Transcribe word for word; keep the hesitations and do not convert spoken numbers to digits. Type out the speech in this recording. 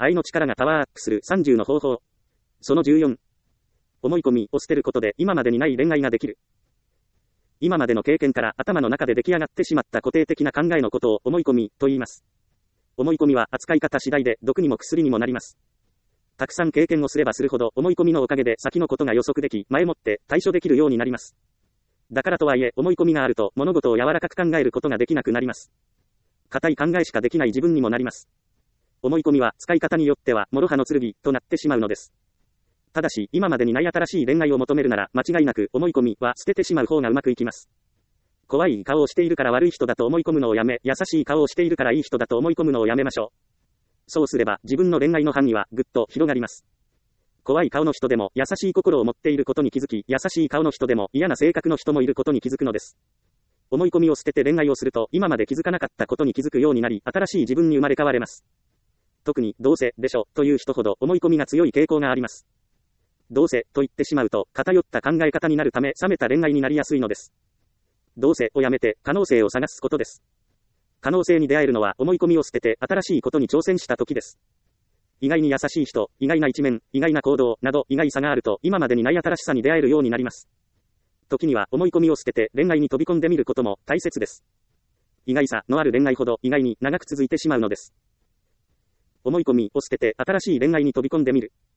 愛の力がパワーアップするさんじゅうの方法。そのじゅうよん。思い込みを捨てることで今までにない恋愛ができる。今までの経験から頭の中で出来上がってしまった固定的な考えのことを思い込みと言います。思い込みは扱い方次第で毒にも薬にもなります。たくさん経験をすればするほど思い込みのおかげで先のことが予測でき、前もって対処できるようになります。だからとはいえ思い込みがあると物事を柔らかく考えることができなくなります。固い考えしかできない自分にもなります。思い込みは使い方によっては諸刃の剣となってしまうのです。ただし今までにない新しい恋愛を求めるなら間違いなく思い込みは捨ててしまう方がうまくいきます。怖い顔をしているから悪い人だと思い込むのをやめ、優しい顔をしているからいい人だと思い込むのをやめましょう。そうすれば自分の恋愛の範囲はぐっと広がります。怖い顔の人でも優しい心を持っていることに気づき、優しい顔の人でも嫌な性格の人もいることに気づくのです。思い込みを捨てて恋愛をすると今まで気づかなかったことに気づくようになり、新しい自分に生まれ変われます。特にどうせでしょという人ほど思い込みが強い傾向があります。どうせと言ってしまうと偏った考え方になるため冷めた恋愛になりやすいのです。どうせをやめて可能性を探すことです。可能性に出会えるのは思い込みを捨てて新しいことに挑戦した時です。意外に優しい人、意外な一面、意外な行動など意外さがあると今までにない新しさに出会えるようになります。時には思い込みを捨てて恋愛に飛び込んでみることも大切です。意外さのある恋愛ほど意外に長く続いてしまうのです。思い込みを捨てて新しい恋愛に飛び込んでみる。